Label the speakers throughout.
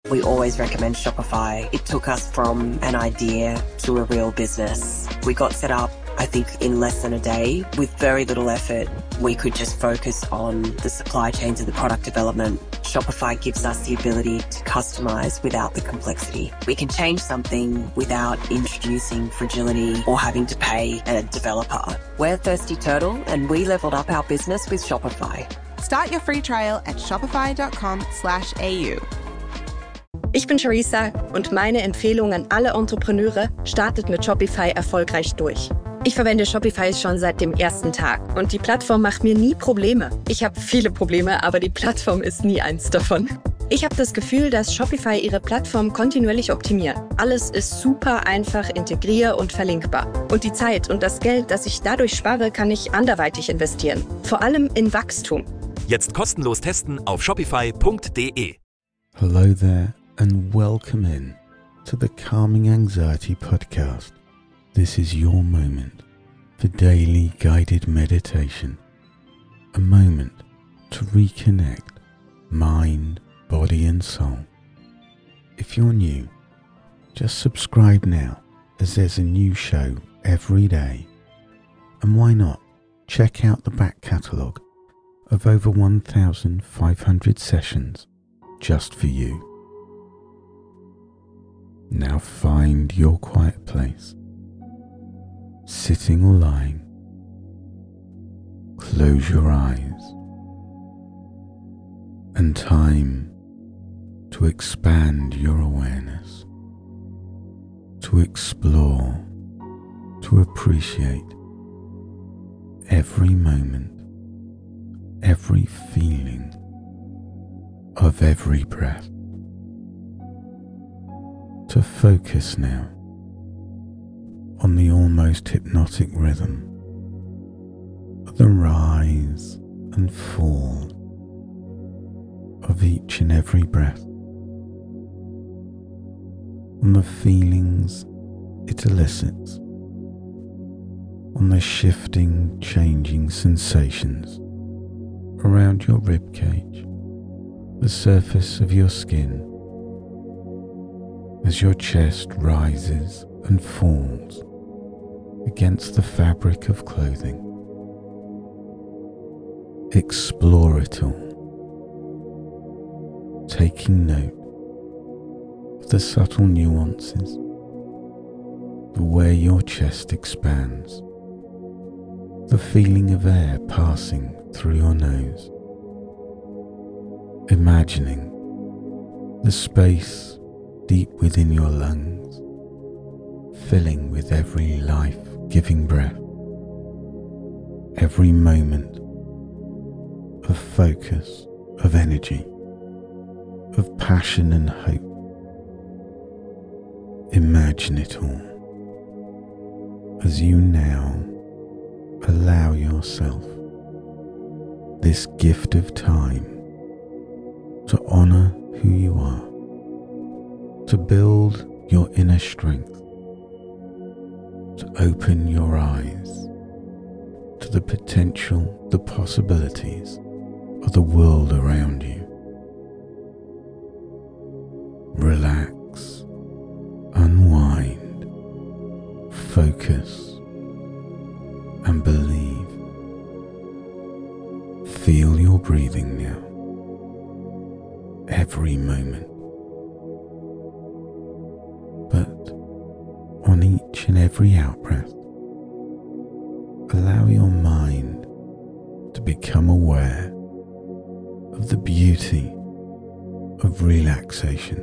Speaker 1: We always recommend Shopify. It took us from an idea to a real business. We got set up, I think, in less than a day. With very little effort, we could just focus on the supply chains and the product development. Shopify gives us the ability to customize without the complexity. We can change something without introducing fragility or having to pay a developer. We're Thirsty Turtle, and we leveled up our business with Shopify.
Speaker 2: Start your free trial at shopify.com/au.
Speaker 3: Ich bin Charissa und meine Empfehlung an alle Entrepreneure: startet mit Shopify erfolgreich durch. Ich verwende Shopify schon seit dem ersten Tag und die Plattform macht mir nie Probleme. Ich habe viele Probleme, aber die Plattform ist nie eins davon. Ich habe das Gefühl, dass Shopify ihre Plattform kontinuierlich optimiert. Alles ist super einfach integrier- und verlinkbar. Und die Zeit und das Geld, das ich dadurch spare, kann ich anderweitig investieren. Vor allem in Wachstum.
Speaker 4: Jetzt kostenlos testen auf shopify.de.
Speaker 5: Hello there and welcome in to the Calming Anxiety Podcast. This is your moment for daily guided meditation. A moment to reconnect mind, body and soul. If you're new, just subscribe now as there's a new show every day. And why not check out the back catalogue of over 1,500 sessions just for you. Now find your quiet place, sitting or lying. Close your eyes, and time to expand your awareness, to explore, to appreciate every moment, every feeling of every breath. To focus now on the almost hypnotic rhythm of the rise and fall of each and every breath, on the feelings it elicits, on the shifting, changing sensations around your rib cage, the surface of your skin, as your chest rises and falls against the fabric of clothing. Explore it all, taking note of the subtle nuances, the way your chest expands, the feeling of air passing through your nose, imagining the space deep within your lungs, filling with every life-giving breath, every moment of focus, of energy, of passion and hope. Imagine it all as you now allow yourself this gift of time to honor who you are, to build your inner strength, to open your eyes to the potential, the possibilities of the world around you. Relax, unwind, focus, and believe. Feel your breathing now, every moment. But on each and every out-breath, allow your mind to become aware of the beauty of relaxation.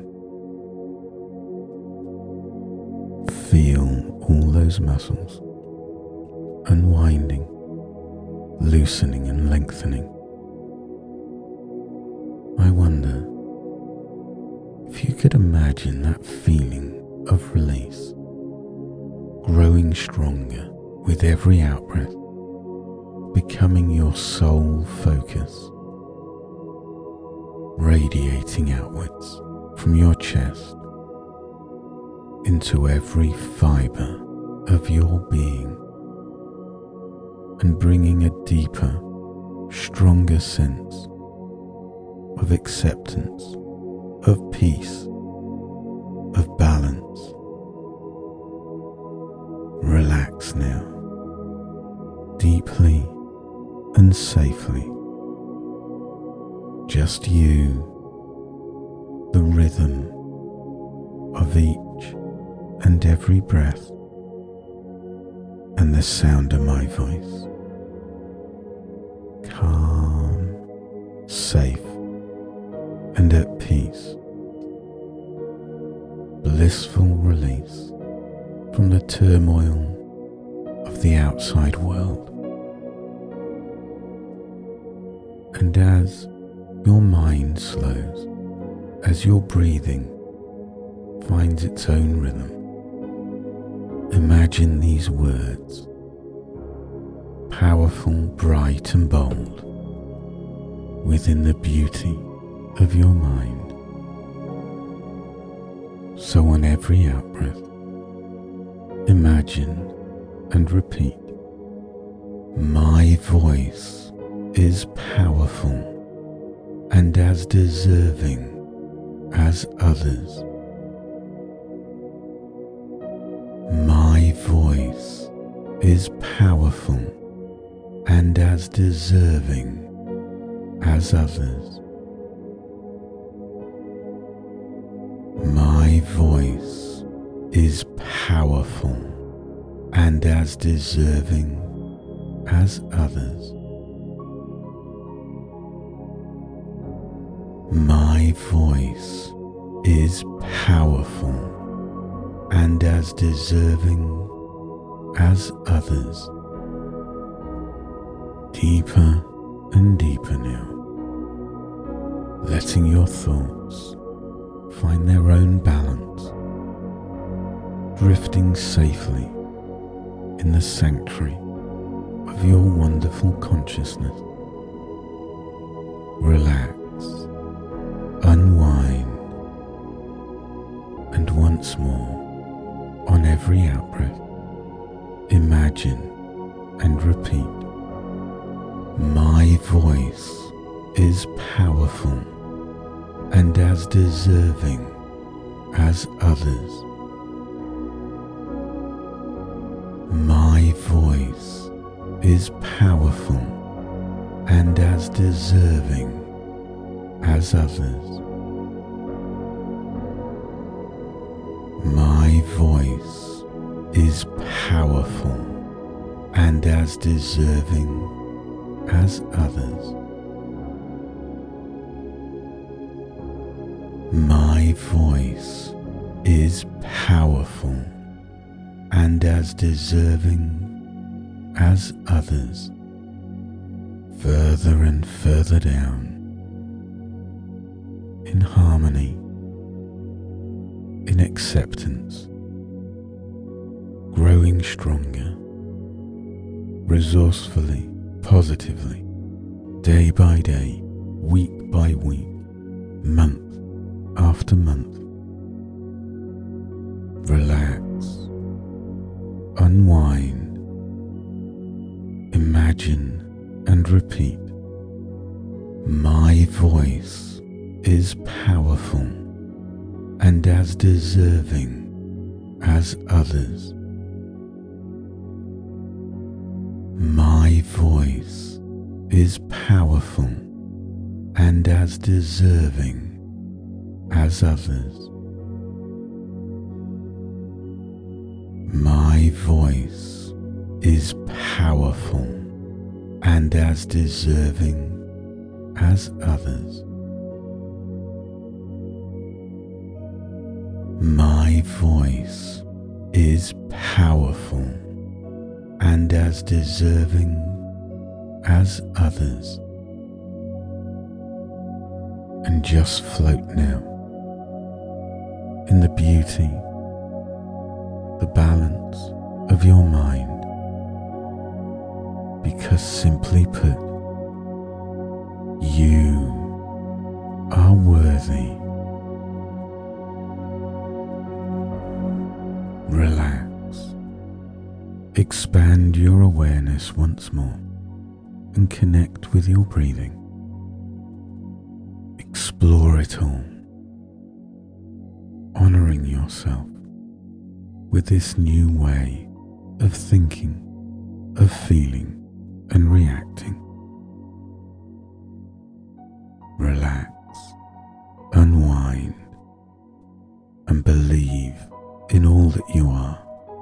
Speaker 5: Feel all those muscles unwinding, loosening and lengthening. I wonder if you could imagine that feeling of release growing stronger with every out-breath, becoming your sole focus, radiating outwards from your chest into every fibre of your being and bringing a deeper, stronger sense of acceptance, of peace and safely. Just you, the rhythm of each and every breath, and the sound of my voice. Calm, safe, and at peace. Blissful release from the turmoil of the outside world. And as your mind slows, as your breathing finds its own rhythm, imagine these words, powerful, bright and bold, within the beauty of your mind. So on every out-breath, imagine and repeat, my voice is powerful and as deserving as others. My voice is powerful and as deserving as others. My voice is powerful and as deserving as others. My voice is powerful and as deserving as others. Deeper and deeper now, letting your thoughts find their own balance, drifting safely in the sanctuary of your wonderful consciousness. Relax, unwind, and once more, on every out-breath, imagine and repeat, my voice is powerful and as deserving as others. My voice is powerful and as deserving as others. My voice is powerful and as deserving as others. My voice is powerful and as deserving as others. Further and further down, in harmony, in acceptance, growing stronger, resourcefully, positively, day by day, week by week, month after month. Relax, unwind, imagine and repeat, my voice is powerful and as deserving as others. My voice is powerful and as deserving as others. My voice is powerful and as deserving as others. My voice is powerful and as deserving as others. And just float now in the beauty, the balance of your mind, because simply put, you are worthy. Relax, expand your awareness once more and connect with your breathing. Explore it all, honoring yourself with this new way of thinking, of feeling and reacting. relax, unwind, and believe in all that you are.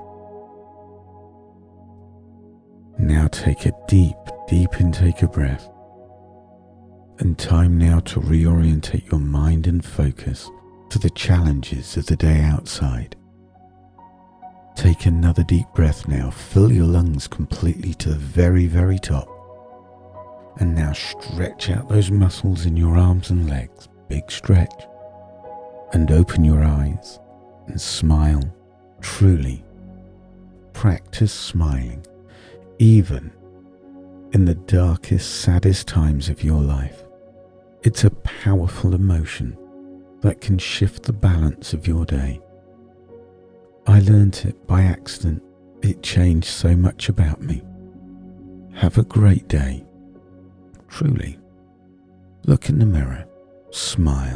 Speaker 5: Now take a deep intake of breath, and time now to reorientate your mind and focus to the challenges of the day outside. Take another deep breath now, fill your lungs completely to the very, very top, and now stretch out those muscles in your arms and legs, big stretch, and open your eyes and smile. Truly practice smiling, even in the darkest, saddest times of your life. It's a powerful emotion that can shift the balance of your day. I learnt it by accident. It changed so much about me. Have a great day. Truly. Look in the mirror. Smile.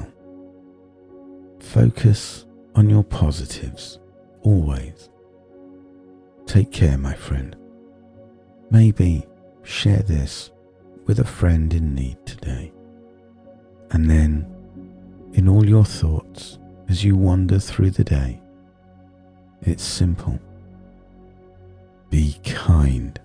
Speaker 5: Focus on your positives. Always. Take care, my friend. Maybe share this with a friend in need today. And then, in all your thoughts, as you wander through the day, it's simple. Be kind.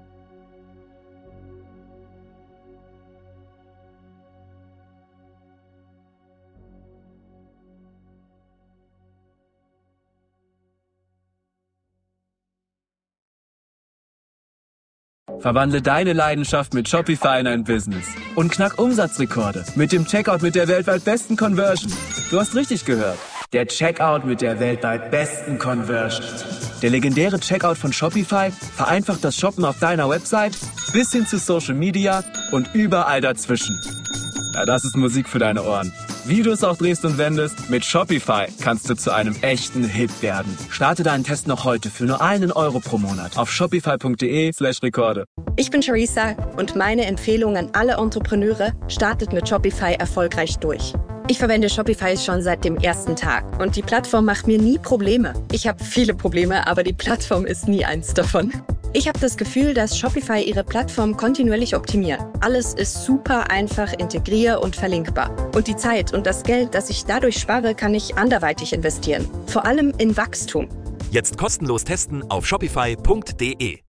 Speaker 6: Verwandle deine Leidenschaft mit Shopify in ein Business und knack Umsatzrekorde mit dem Checkout mit der weltweit besten Conversion. Du hast richtig gehört. Der Checkout mit der weltweit besten Conversion. Der legendäre Checkout von Shopify vereinfacht das Shoppen auf deiner Website bis hin zu Social Media und überall dazwischen. Ja, das ist Musik für deine Ohren. Wie du es auch drehst und wendest, mit Shopify kannst du zu einem echten Hit werden. Starte deinen Test noch heute für nur €1 pro Monat auf shopify.de/Rekorde.
Speaker 3: Ich bin Theresa und meine Empfehlung an alle Entrepreneure: startet mit Shopify erfolgreich durch. Ich verwende Shopify schon seit dem ersten Tag und die Plattform macht mir nie Probleme. Ich habe viele Probleme, aber die Plattform ist nie eins davon. Ich habe das Gefühl, dass Shopify ihre Plattform kontinuierlich optimiert. Alles ist super einfach, integrier- und verlinkbar. Und die Zeit und das Geld, das ich dadurch spare, kann ich anderweitig investieren. Vor allem in Wachstum.
Speaker 4: Jetzt kostenlos testen auf shopify.de.